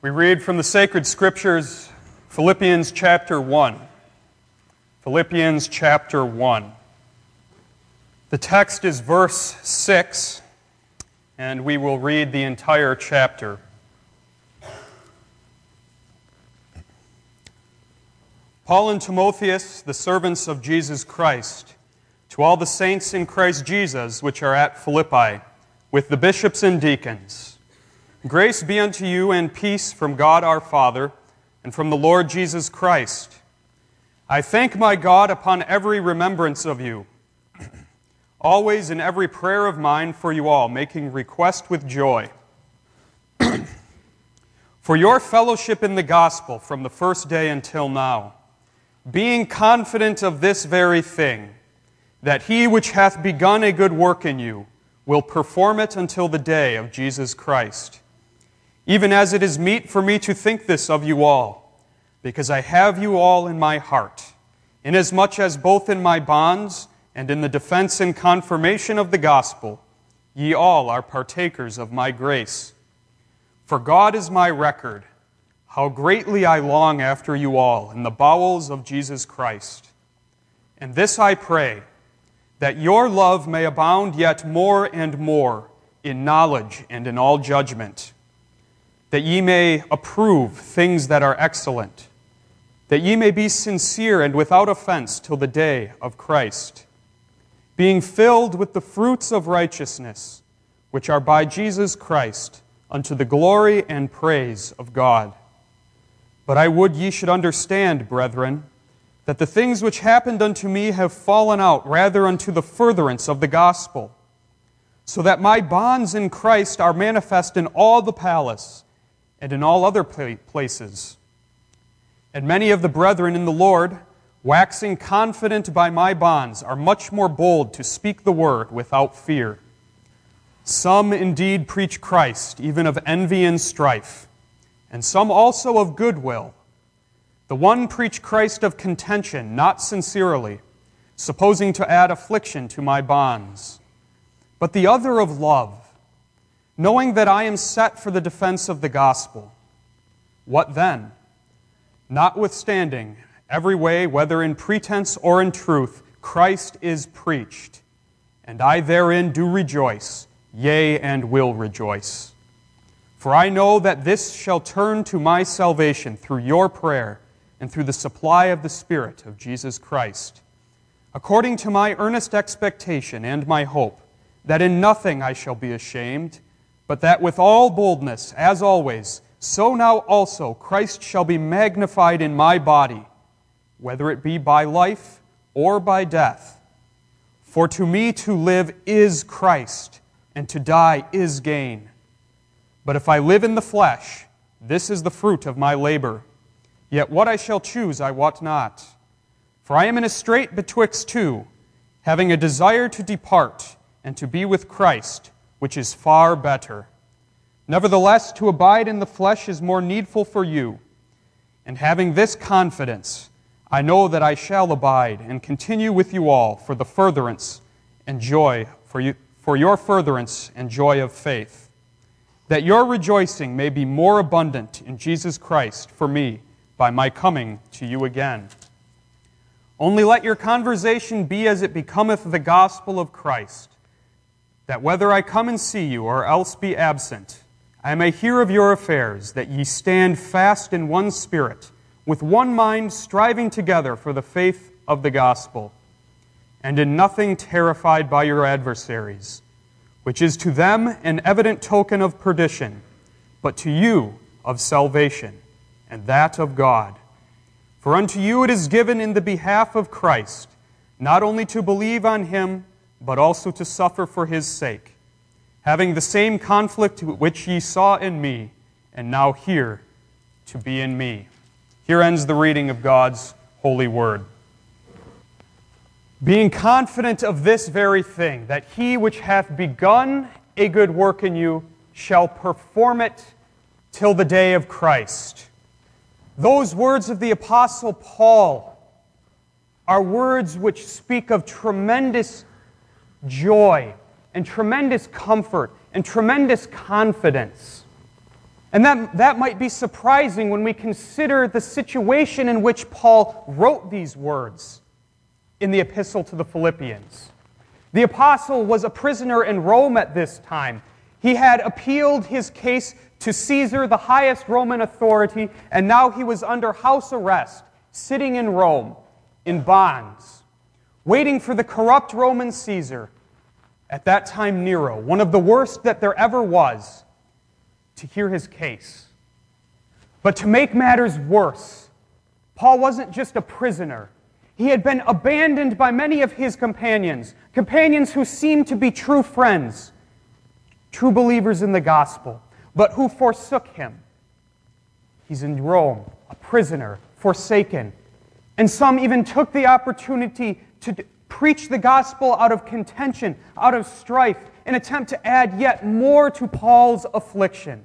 We read from the sacred scriptures, Philippians chapter 1. Philippians chapter 1. The text is verse 6, and we will read the entire chapter. Paul and Timotheus, the servants of Jesus Christ, to all the saints in Christ Jesus which are at Philippi, with the bishops and deacons. Grace be unto you and peace from God our Father and from the Lord Jesus Christ. I thank my God upon every remembrance of you, always in every prayer of mine for you all, making request with joy, for your fellowship in the gospel from the first day until now, being confident of this very thing, that he which hath begun a good work in you will perform it until the day of Jesus Christ. Even as it is meet for me to think this of you all, because I have you all in my heart, inasmuch as both in my bonds and in the defense and confirmation of the gospel, ye all are partakers of my grace. For God is my record, how greatly I long after you all in the bowels of Jesus Christ. And this I pray, that your love may abound yet more and more in knowledge and in all judgment, that ye may approve things that are excellent, that ye may be sincere and without offense till the day of Christ, being filled with the fruits of righteousness, which are by Jesus Christ, unto the glory and praise of God. But I would ye should understand, brethren, that the things which happened unto me have fallen out rather unto the furtherance of the gospel, so that my bonds in Christ are manifest in all the palace and in all other places. And many of the brethren in the Lord, waxing confident by my bonds, are much more bold to speak the word without fear. Some indeed preach Christ, even of envy and strife, and some also of goodwill. The one preach Christ of contention, not sincerely, supposing to add affliction to my bonds, but the other of love, knowing that I am set for the defense of the gospel. What then? Notwithstanding, every way, whether in pretense or in truth, Christ is preached, and I therein do rejoice, yea, and will rejoice. For I know that this shall turn to my salvation through your prayer and through the supply of the Spirit of Jesus Christ, according to my earnest expectation and my hope, that in nothing I shall be ashamed, but that with all boldness, as always, so now also Christ shall be magnified in my body, whether it be by life or by death. For to me to live is Christ, and to die is gain. But if I live in the flesh, this is the fruit of my labor. Yet what I shall choose I wot not. For I am in a strait betwixt two, having a desire to depart and to be with Christ, which is far better. Nevertheless, to abide in the flesh is more needful for you. And having this confidence, I know that I shall abide and continue with you all for the furtherance and joy, for your furtherance and joy of faith, that your rejoicing may be more abundant in Jesus Christ for me by my coming to you again. Only let your conversation be as it becometh the gospel of Christ, that whether I come and see you or else be absent, I may hear of your affairs, that ye stand fast in one spirit, with one mind striving together for the faith of the gospel, and in nothing terrified by your adversaries, which is to them an evident token of perdition, but to you of salvation, and that of God. For unto you it is given in the behalf of Christ, not only to believe on him, but also to suffer for his sake, having the same conflict which ye saw in me, and now hear to be in me. Here ends the reading of God's holy word. Being confident of this very thing, that he which hath begun a good work in you shall perform it till the day of Christ. Those words of the Apostle Paul are words which speak of tremendous joy and tremendous comfort and tremendous confidence. And that might be surprising when we consider the situation in which Paul wrote these words in the epistle to the Philippians. The apostle was a prisoner in Rome at this time. He had appealed his case to Caesar, the highest Roman authority, and now he was under house arrest, sitting in Rome, in bonds, waiting for the corrupt Roman Caesar, at that time Nero, one of the worst that there ever was, to hear his case. But to make matters worse, Paul wasn't just a prisoner. He had been abandoned by many of his companions who seemed to be true friends, true believers in the gospel, but who forsook him. He's in Rome, a prisoner, forsaken. And some even took the opportunity to preach the gospel out of contention, out of strife, in an attempt to add yet more to Paul's affliction.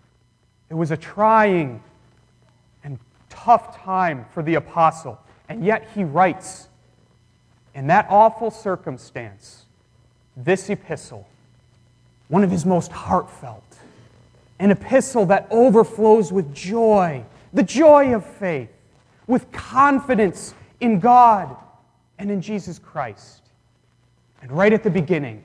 It was a trying and tough time for the apostle, and yet he writes, in that awful circumstance, this epistle, one of his most heartfelt, an epistle that overflows with joy, the joy of faith, with confidence in God and in Jesus Christ. And right at the beginning,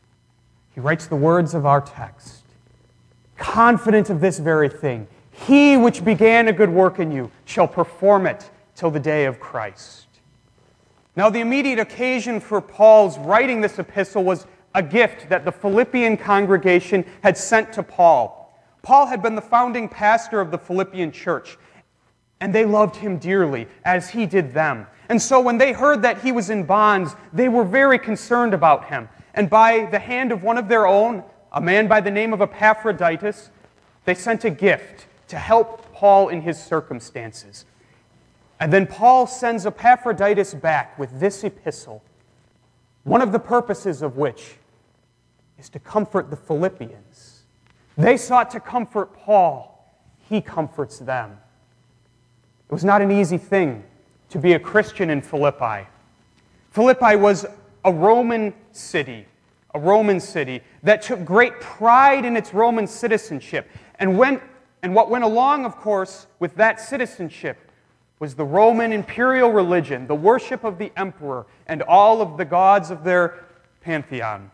he writes the words of our text, confident of this very thing, he which began a good work in you shall perform it till the day of Christ. Now, the immediate occasion for Paul's writing this epistle was a gift that the Philippian congregation had sent to Paul. Paul had been the founding pastor of the Philippian church, and they loved him dearly, as he did them. And so when they heard that he was in bonds, they were very concerned about him. And by the hand of one of their own, a man by the name of Epaphroditus, they sent a gift to help Paul in his circumstances. And then Paul sends Epaphroditus back with this epistle, one of the purposes of which is to comfort the Philippians. They sought to comfort Paul. He comforts them. It was not an easy thing to be a Christian in Philippi. Philippi was a Roman city that took great pride in its Roman citizenship. And what went along, of course, with that citizenship was the Roman imperial religion, the worship of the emperor, and all of the gods of their pantheon.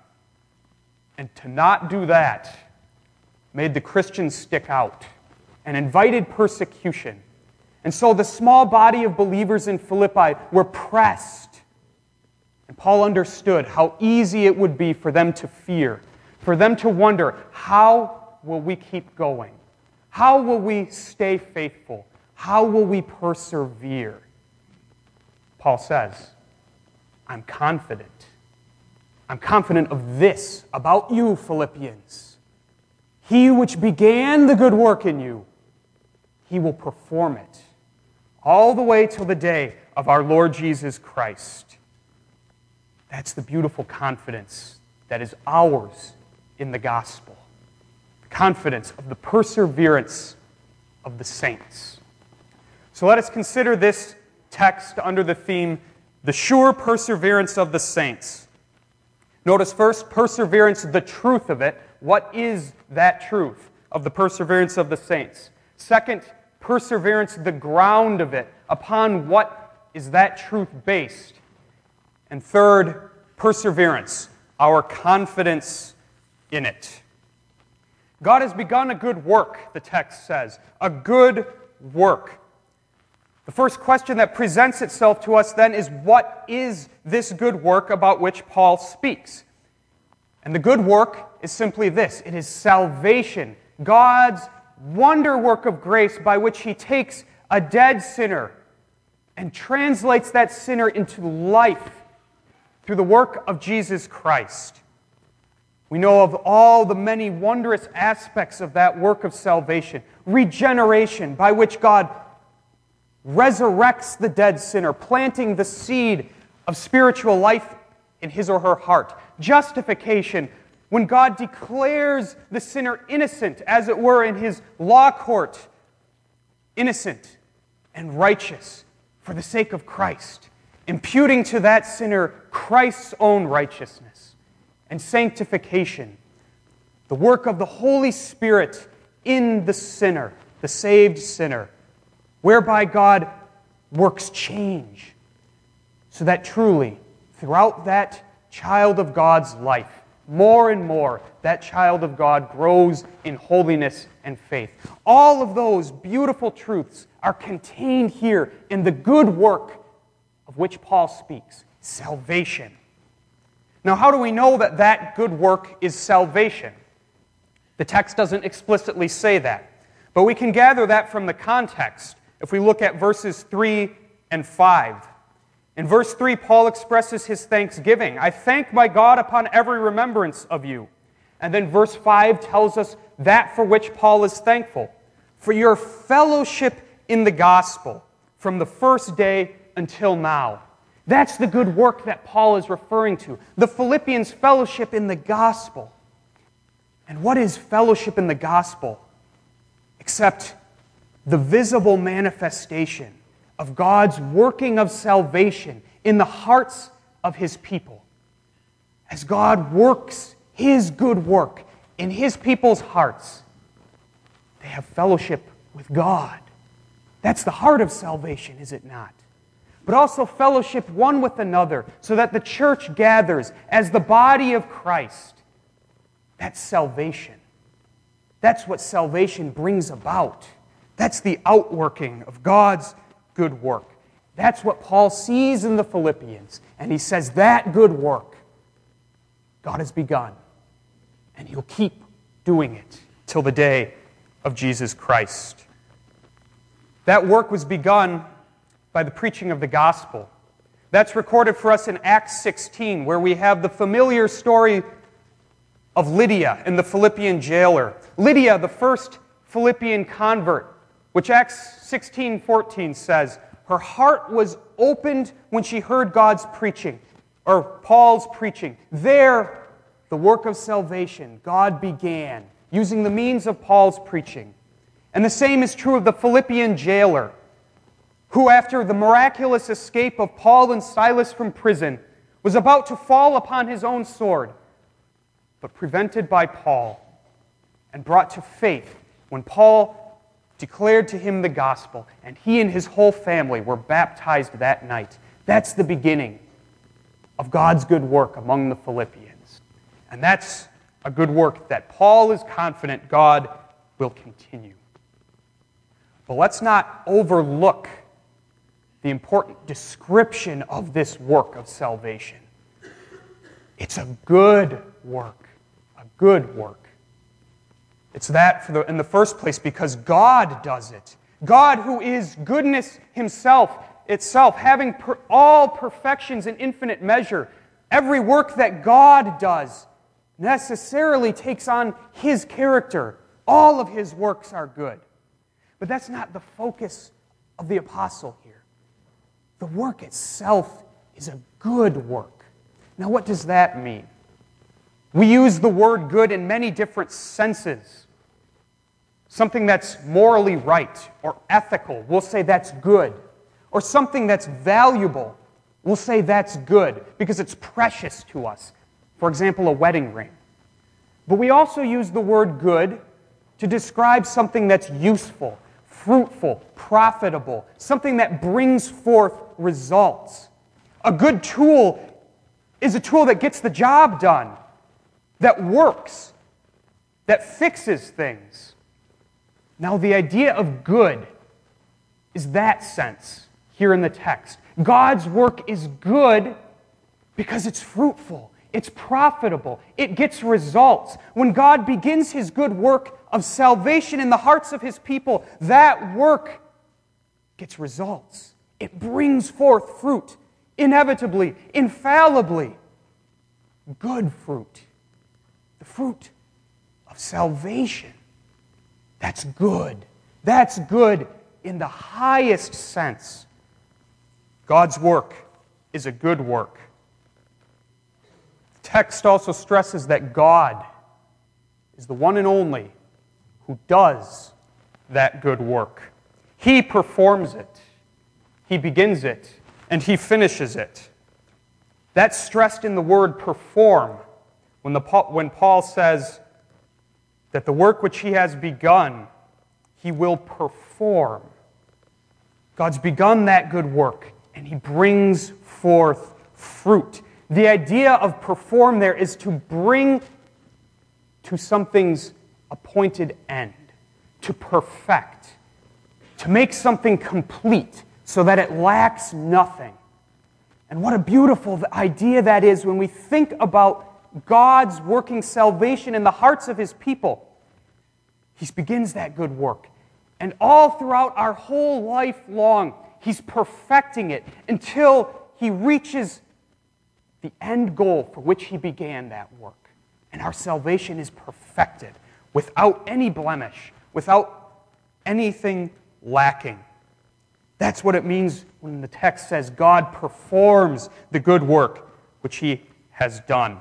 And to not do that made the Christians stick out and invited persecution. And so the small body of believers in Philippi were pressed. And Paul understood how easy it would be for them to fear, for them to wonder, how will we keep going? How will we stay faithful? How will we persevere? Paul says, I'm confident. I'm confident of this about you, Philippians. He which began the good work in you, he will perform it all the way till the day of our Lord Jesus Christ. That's the beautiful confidence that is ours in the gospel. The confidence of the perseverance of the saints. So let us consider this text under the theme, the sure perseverance of the saints. Notice first, perseverance, the truth of it. What is that truth of the perseverance of the saints? Second, perseverance, the ground of it. Upon what is that truth based? And third, perseverance, our confidence in it. God has begun a good work, the text says. A good work. The first question that presents itself to us then is, what is this good work about which Paul speaks? And the good work is simply this. It is salvation. God's wonder work of grace by which He takes a dead sinner and translates that sinner into life through the work of Jesus Christ. We know of all the many wondrous aspects of that work of salvation. Regeneration, by which God resurrects the dead sinner, planting the seed of spiritual life in his or her heart. Justification, when God declares the sinner innocent, as it were, in His law court, innocent and righteous for the sake of Christ, imputing to that sinner Christ's own righteousness. And sanctification, the work of the Holy Spirit in the sinner, the saved sinner, whereby God works change, so that truly, throughout that child of God's life, more and more, that child of God grows in holiness and faith. All of those beautiful truths are contained here in the good work of which Paul speaks, salvation. Now, how do we know that that good work is salvation? The text doesn't explicitly say that, but we can gather that from the context if we look at verses 3 and 5. In verse 3, Paul expresses his thanksgiving. I thank my God upon every remembrance of you. And then verse 5 tells us that for which Paul is thankful, for your fellowship in the gospel from the first day until now. That's the good work that Paul is referring to. The Philippians' fellowship in the gospel. And what is fellowship in the gospel? Except the visible manifestation of God's working of salvation in the hearts of His people. As God works His good work in His people's hearts, they have fellowship with God. That's the heart of salvation, is it not? But also fellowship one with another, so that the church gathers as the body of Christ. That's salvation. That's what salvation brings about. That's the outworking of God's good work. That's what Paul sees in the Philippians. And he says that good work God has begun. And He'll keep doing it till the day of Jesus Christ. That work was begun by the preaching of the gospel. That's recorded for us in Acts 16, where we have the familiar story of Lydia and the Philippian jailer. Lydia, the first Philippian convert, which Acts 16:14 says, her heart was opened when she heard God's preaching, or Paul's preaching. There, the work of salvation, God began, using the means of Paul's preaching. And the same is true of the Philippian jailer, who, after the miraculous escape of Paul and Silas from prison, was about to fall upon his own sword, but prevented by Paul and brought to faith when Paul declared to him the gospel, and he and his whole family were baptized that night. That's the beginning of God's good work among the Philippians. And that's a good work that Paul is confident God will continue. But let's not overlook the important description of this work of salvation. It's a good work. A good work. It's that in the first place because God does it. God, who is goodness Himself, itself, having all perfections in infinite measure. Every work that God does necessarily takes on His character. All of His works are good. But that's not the focus of the apostle here. The work itself is a good work. Now, what does that mean? We use the word good in many different senses. Something that's morally right or ethical, we'll say that's good. Or something that's valuable, we'll say that's good because it's precious to us. For example, a wedding ring. But we also use the word good to describe something that's useful, fruitful, profitable, something that brings forth results. A good tool is a tool that gets the job done, that works, that fixes things. Now, the idea of good is that sense here in the text. God's work is good because it's fruitful, it's profitable, it gets results. When God begins His good work of salvation in the hearts of His people, that work gets results. It brings forth fruit, inevitably, infallibly. Good fruit. The fruit of salvation. That's good. That's good in the highest sense. God's work is a good work. The text also stresses that God is the one and only who does that good work. He performs it. He begins it, and He finishes it. That's stressed in the word perform when Paul says, that the work which He has begun, He will perform. God's begun that good work, and He brings forth fruit. The idea of perform there is to bring to something's appointed end, to perfect, to make something complete so that it lacks nothing. And what a beautiful idea that is when we think about God's working salvation in the hearts of His people. He begins that good work. And all throughout our whole life long, He's perfecting it until He reaches the end goal for which He began that work. And our salvation is perfected without any blemish, without anything lacking. That's what it means when the text says God performs the good work which He has done.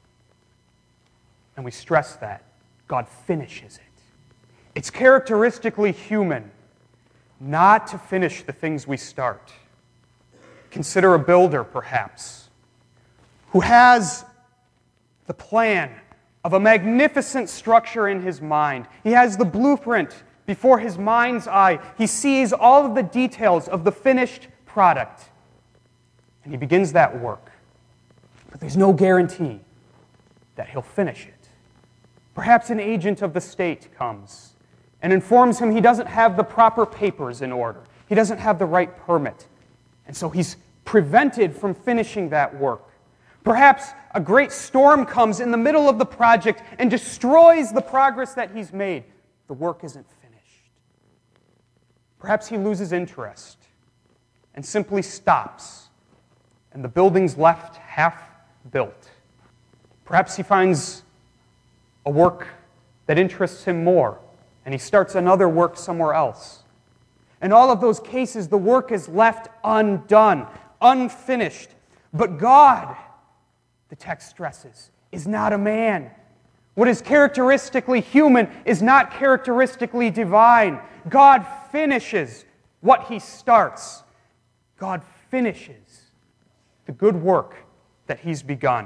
And we stress that. God finishes it. It's characteristically human not to finish the things we start. Consider a builder, perhaps, who has the plan of a magnificent structure in his mind. He has the blueprint before his mind's eye. He sees all of the details of the finished product. And he begins that work. But there's no guarantee that he'll finish it. Perhaps an agent of the state comes and informs him he doesn't have the proper papers in order. He doesn't have the right permit. And so he's prevented from finishing that work. Perhaps a great storm comes in the middle of the project and destroys the progress that he's made. The work isn't finished. Perhaps he loses interest and simply stops, and the building's left half built. Perhaps he finds a work that interests him more, and he starts another work somewhere else. In all of those cases, the work is left undone, unfinished. But God, the text stresses, is not a man. What is characteristically human is not characteristically divine. God finishes what He starts. God finishes the good work that He's begun.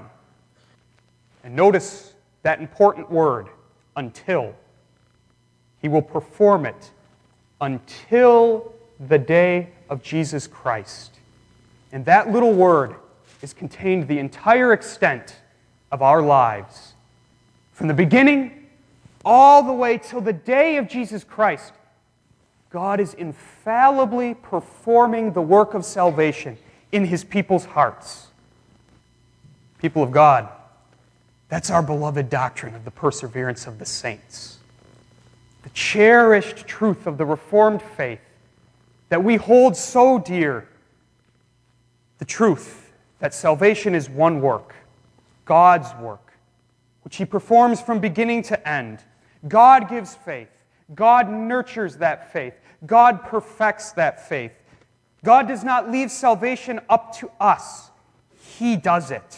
And notice that important word, until. He will perform it until the day of Jesus Christ. And that little word is contained the entire extent of our lives. From the beginning all the way till the day of Jesus Christ, God is infallibly performing the work of salvation in His people's hearts. People of God, that's our beloved doctrine of the perseverance of the saints. The cherished truth of the Reformed faith that we hold so dear. The truth that salvation is one work, God's work, which He performs from beginning to end. God gives faith. God nurtures that faith. God perfects that faith. God does not leave salvation up to us. He does it.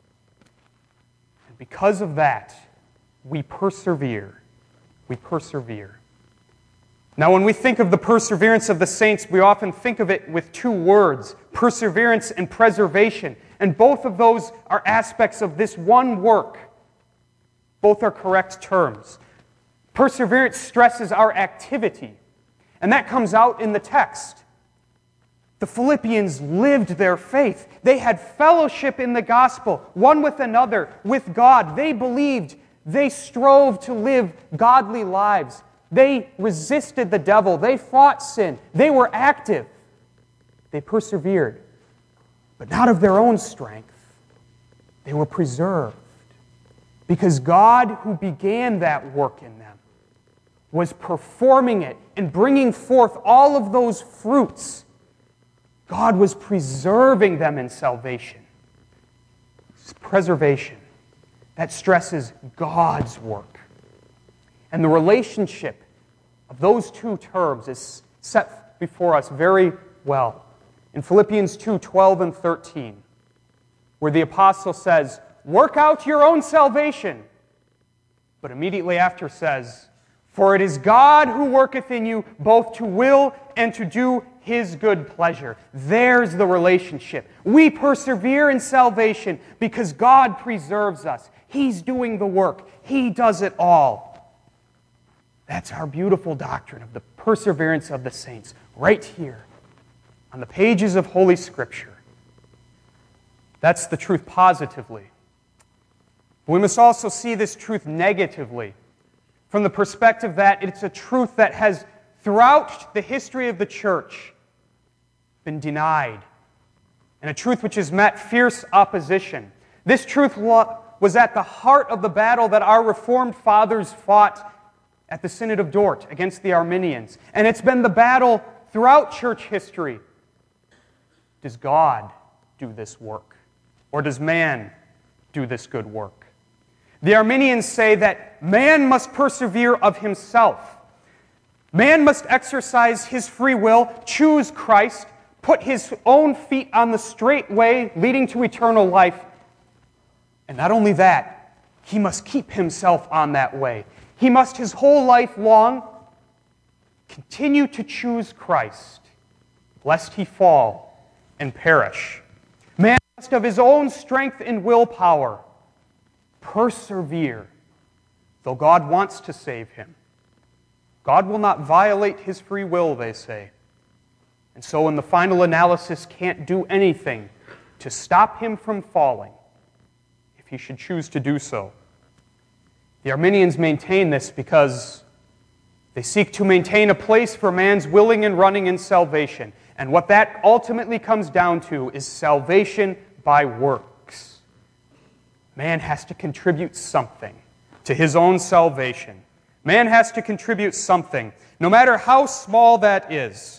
And because of that, we persevere. We persevere. Now, when we think of the perseverance of the saints, we often think of it with two words, perseverance and preservation. And both of those are aspects of this one work. Both are correct terms. Perseverance stresses our activity, and that comes out in the text. The Philippians lived their faith. They had fellowship in the gospel, one with another, with God. They believed. They strove to live godly lives. They resisted the devil. They fought sin. They were active. They persevered, but not of their own strength. They were preserved because God, who began that work in them, was performing it and bringing forth all of those fruits. God was preserving them in salvation. It's preservation. That stresses God's work. And the relationship of those two terms is set before us very well in Philippians 2:12 and 13, where the apostle says, "Work out your own salvation," but immediately after says, "For it is God who worketh in you both to will and to do His good pleasure." There's the relationship. We persevere in salvation because God preserves us. He's doing the work. He does it all. That's our beautiful doctrine of the perseverance of the saints, right here on the pages of Holy Scripture. That's the truth positively. We must also see this truth negatively, from the perspective that it's a truth that has, throughout the history of the church, been denied, and a truth which has met fierce opposition. This truth was at the heart of the battle that our Reformed fathers fought at the Synod of Dort against the Arminians. And it's been the battle throughout church history. Does God do this work? Or does man do this good work? The Arminians say that man must persevere of himself. Man must exercise his free will, choose Christ, put his own feet on the straight way leading to eternal life. And not only that, he must keep himself on that way. He must his whole life long continue to choose Christ, lest he fall and perish. Man must of his own strength and willpower persevere, though God wants to save him. God will not violate his free will, they say. And so in the final analysis, can't do anything to stop him from falling if he should choose to do so. The Arminians maintain this because they seek to maintain a place for man's willing and running in salvation. And what that ultimately comes down to is salvation by works. Man has to contribute something to his own salvation. Man has to contribute something, no matter how small that is.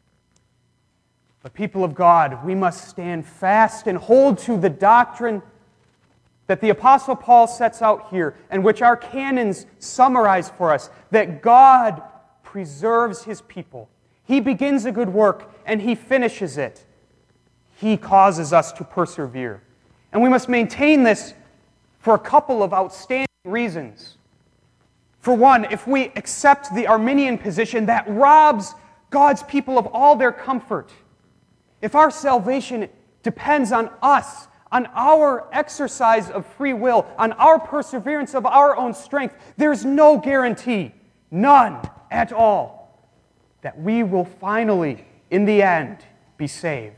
But people of God, we must stand fast and hold to the doctrine that the Apostle Paul sets out here, and which our canons summarize for us, that God preserves His people. He begins a good work, and He finishes it. He causes us to persevere. And we must maintain this for a couple of outstanding reasons. For one, if we accept the Arminian position, that robs God's people of all their comfort. If our salvation depends on us, on our exercise of free will, on our perseverance of our own strength, there's no guarantee, none at all, that we will finally, in the end, be saved.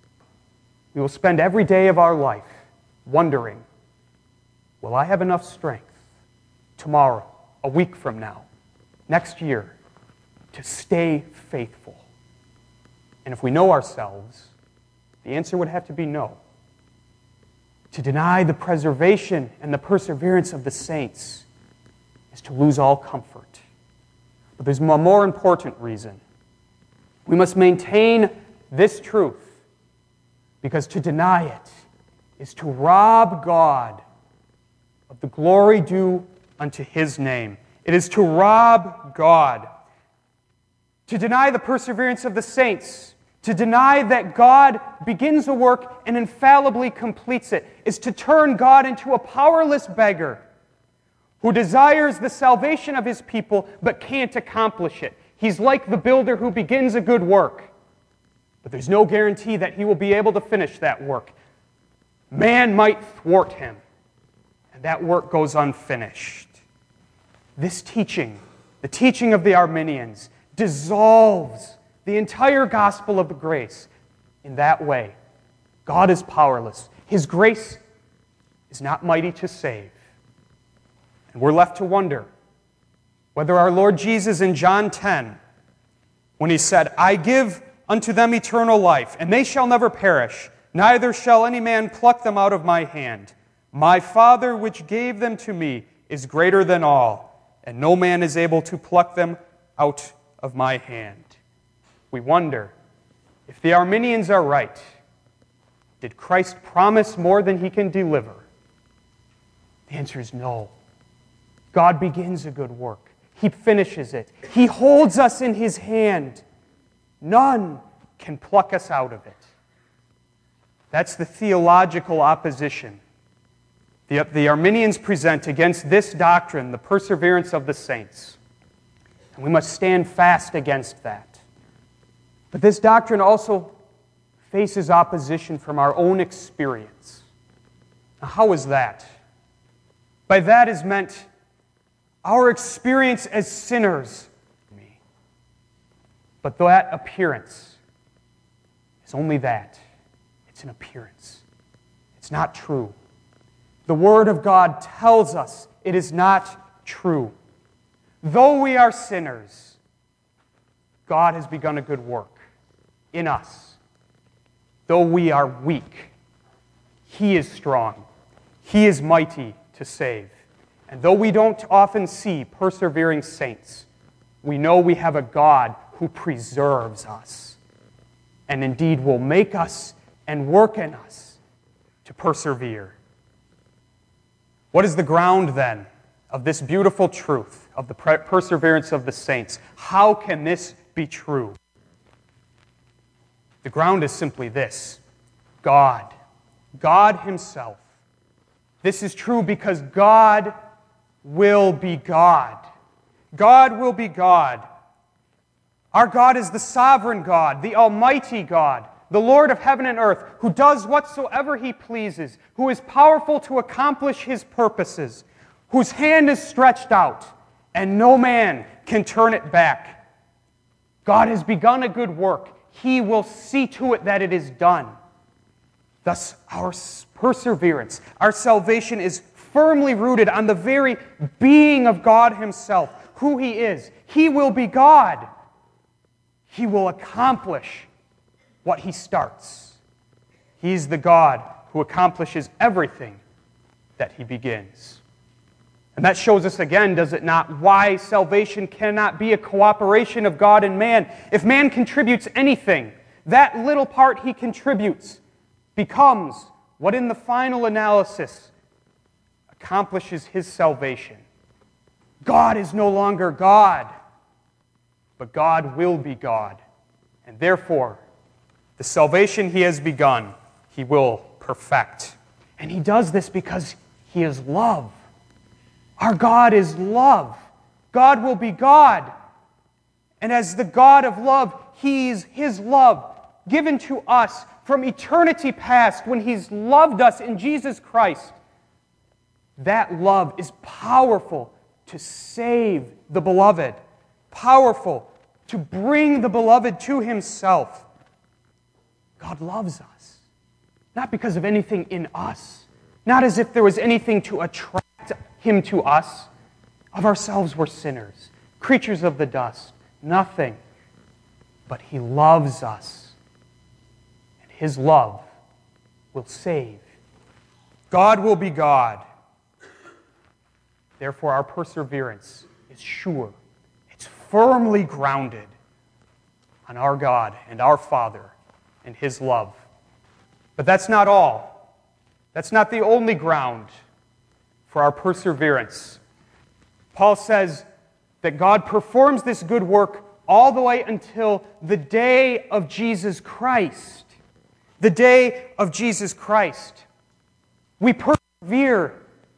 We will spend every day of our life wondering, will I have enough strength tomorrow, a week from now, next year, to stay faithful? And if we know ourselves, the answer would have to be no. To deny the preservation and the perseverance of the saints is to lose all comfort. But there's a more important reason. We must maintain this truth, because to deny it is to rob God of the glory due unto His name. It is to rob God. To deny the perseverance of the saints, to deny that God begins a work and infallibly completes it, is to turn God into a powerless beggar who desires the salvation of His people but can't accomplish it. He's like the builder who begins a good work, but there's no guarantee that he will be able to finish that work. Man might thwart him, and that work goes unfinished. This teaching, the teaching of the Arminians, dissolves the entire gospel of the grace in that way. God is powerless. His grace is not mighty to save. And we're left to wonder whether our Lord Jesus in John 10, when He said, I give unto them eternal life, and they shall never perish, neither shall any man pluck them out of my hand. My Father which gave them to me is greater than all, and no man is able to pluck them out of my hand. We wonder, if the Arminians are right, did Christ promise more than He can deliver? The answer is no. God begins a good work. He finishes it. He holds us in His hand. None can pluck us out of it. That's the theological opposition the Arminians present against this doctrine, the perseverance of the saints. And we must stand fast against that. But this doctrine also faces opposition from our own experience. Now, how is that? By that is meant our experience as sinners. But that appearance is only that. It's an appearance. It's not true. The Word of God tells us it is not true. Though we are sinners, God has begun a good work in us. Though we are weak, He is strong. He is mighty to save. And though we don't often see persevering saints, we know we have a God who preserves us and indeed will make us and work in us to persevere. What is the ground then of this beautiful truth of the perseverance of the saints? How can this be true? The ground is simply this: God. God Himself. This is true because God will be God. God will be God. Our God is the sovereign God, the almighty God, the Lord of heaven and earth, who does whatsoever He pleases, who is powerful to accomplish His purposes, whose hand is stretched out, and no man can turn it back. God has begun a good work. He will see to it that it is done. Thus, our perseverance, our salvation is firmly rooted on the very being of God Himself, who He is. He will be God. He will accomplish what He starts. He's the God who accomplishes everything that He begins. And that shows us again, does it not, why salvation cannot be a cooperation of God and man. If man contributes anything, that little part he contributes becomes what in the final analysis accomplishes his salvation. God is no longer God, but God will be God. And therefore, the salvation He has begun, He will perfect. And He does this because He is love. Our God is love. God will be God. And as the God of love, He's His love given to us from eternity past when He's loved us in Jesus Christ. That love is powerful to save the beloved, powerful to bring the beloved to Himself. God loves us, not because of anything in us, not as if there was anything to attract Him to us. Of ourselves we're sinners, creatures of the dust, nothing. But He loves us, and His love will save. God will be God. Therefore, our perseverance is sure. It's firmly grounded on our God and our Father and His love. But that's not all. That's not the only ground for our perseverance. Paul says that God performs this good work all the way until the day of Jesus Christ. The day of Jesus Christ. We persevere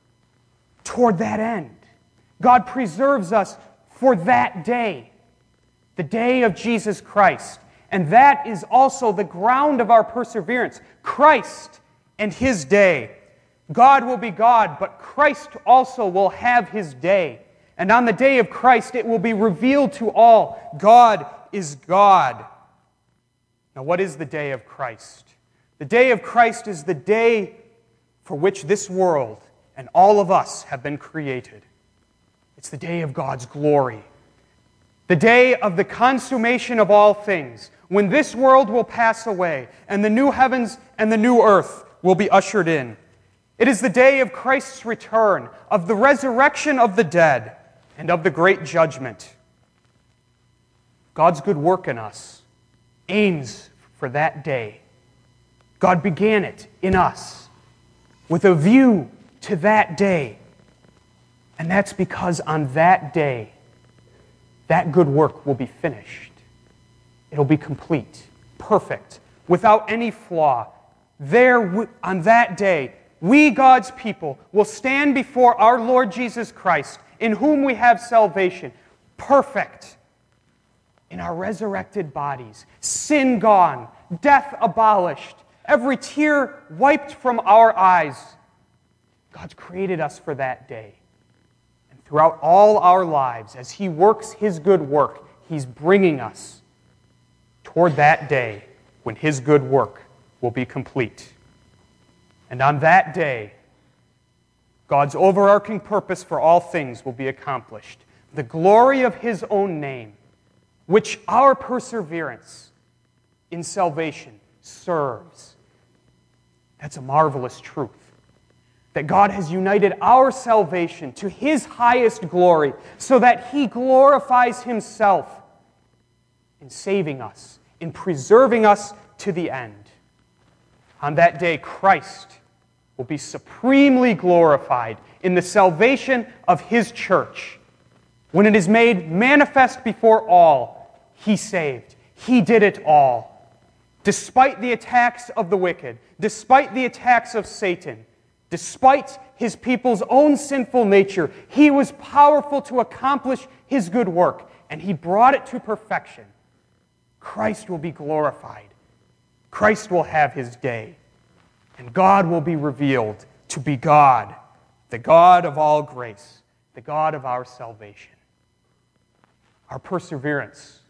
toward that end. God preserves us for that day, the day of Jesus Christ. And that is also the ground of our perseverance. Christ and His day. God will be God, but Christ also will have His day. And on the day of Christ, it will be revealed to all, God is God. Now, what is the day of Christ? The day of Christ is the day for which this world and all of us have been created. It's the day of God's glory. The day of the consummation of all things, when this world will pass away and the new heavens and the new earth will be ushered in. It is the day of Christ's return, of the resurrection of the dead, and of the great judgment. God's good work in us aims for that day. God began it in us with a view to that day. And that's because on that day, that good work will be finished. It'll be complete, perfect, without any flaw. There, on that day, we, God's people, will stand before our Lord Jesus Christ, in whom we have salvation, perfect in our resurrected bodies, sin gone, death abolished, every tear wiped from our eyes. God's created us for that day. And throughout all our lives, as He works His good work, He's bringing us toward that day when His good work will be complete. And on that day, God's overarching purpose for all things will be accomplished. The glory of His own name, which our perseverance in salvation serves. That's a marvelous truth. That God has united our salvation to His highest glory so that He glorifies Himself in saving us, in preserving us to the end. On that day, Christ will be supremely glorified in the salvation of His church. When it is made manifest before all, He saved. He did it all. Despite the attacks of the wicked, despite the attacks of Satan, despite His people's own sinful nature, He was powerful to accomplish His good work, and He brought it to perfection. Christ will be glorified. Christ will have His day. And God will be revealed to be God, the God of all grace, the God of our salvation. Our perseverance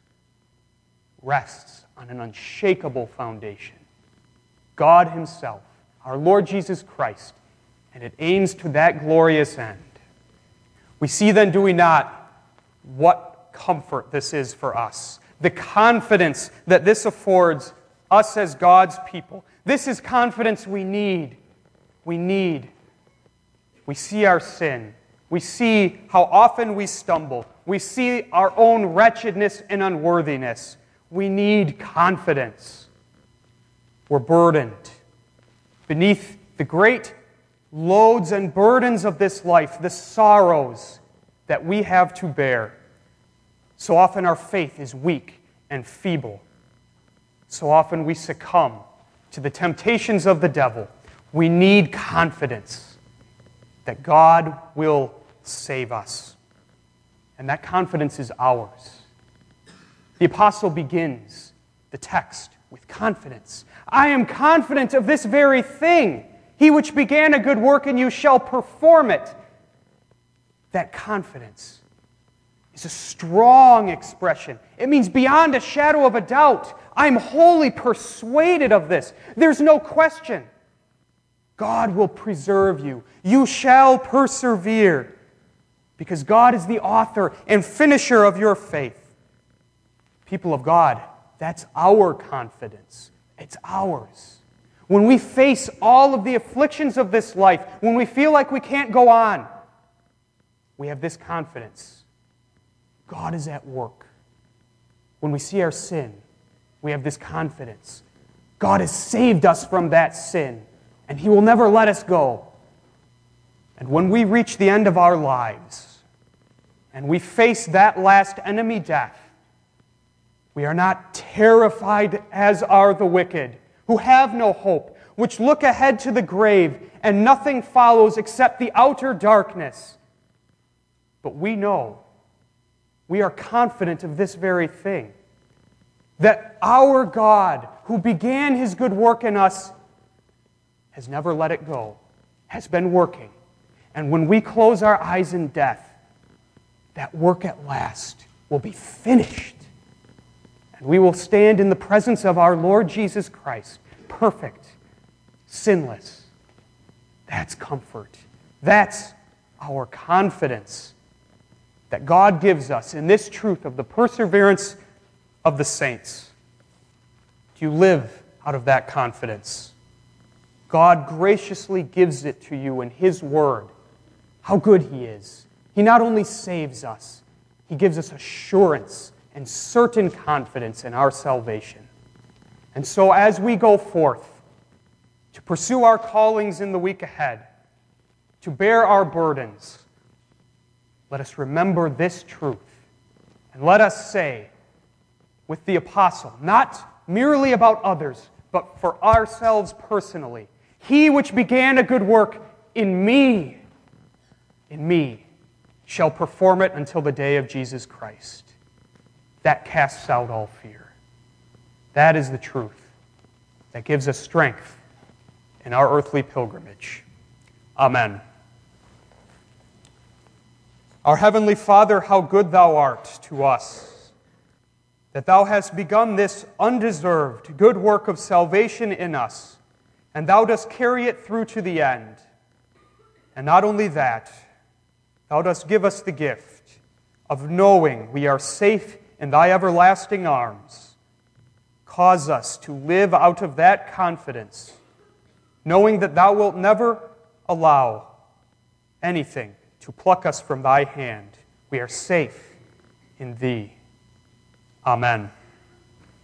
rests on an unshakable foundation. God Himself, our Lord Jesus Christ, and it aims to that glorious end. We see then, do we not, what comfort this is for us. The confidence that this affords us as God's people. This is confidence we need. We need. We see our sin. We see how often we stumble. We see our own wretchedness and unworthiness. We need confidence. We're burdened beneath the great loads and burdens of this life, the sorrows that we have to bear. So often our faith is weak and feeble. So often we succumb to the temptations of the devil. We need confidence that God will save us. And that confidence is ours. The apostle begins the text with confidence. I am confident of this very thing. He which began a good work in you shall perform it. That confidence is a strong expression. It means beyond a shadow of a doubt. I'm wholly persuaded of this. There's no question. God will preserve you. You shall persevere because God is the author and finisher of your faith. People of God, that's our confidence. It's ours. When we face all of the afflictions of this life, when we feel like we can't go on, we have this confidence. God is at work. When we see our sin, we have this confidence. God has saved us from that sin, and He will never let us go. And when we reach the end of our lives, and we face that last enemy, death, we are not terrified as are the wicked, who have no hope, which look ahead to the grave, and nothing follows except the outer darkness. But we know, we are confident of this very thing, that our God, who began His good work in us, has never let it go, has been working. And when we close our eyes in death, that work at last will be finished. And we will stand in the presence of our Lord Jesus Christ, perfect, sinless. That's comfort. That's our confidence that God gives us in this truth of the perseverance of the saints. Do you live out of that confidence? God graciously gives it to you in His Word. How good He is. He not only saves us, He gives us assurance and certain confidence in our salvation. And so as we go forth to pursue our callings in the week ahead, to bear our burdens, let us remember this truth. And let us say with the apostle, not merely about others, but for ourselves personally, He which began a good work in me, shall perform it until the day of Jesus Christ. That casts out all fear. That is the truth that gives us strength in our earthly pilgrimage. Amen. Our heavenly Father, how good thou art to us, that thou hast begun this undeserved good work of salvation in us, and thou dost carry it through to the end. And not only that, thou dost give us the gift of knowing we are safe in thy everlasting arms. Cause us to live out of that confidence, knowing that thou wilt never allow anything to pluck us from thy hand. We are safe in thee. Amen.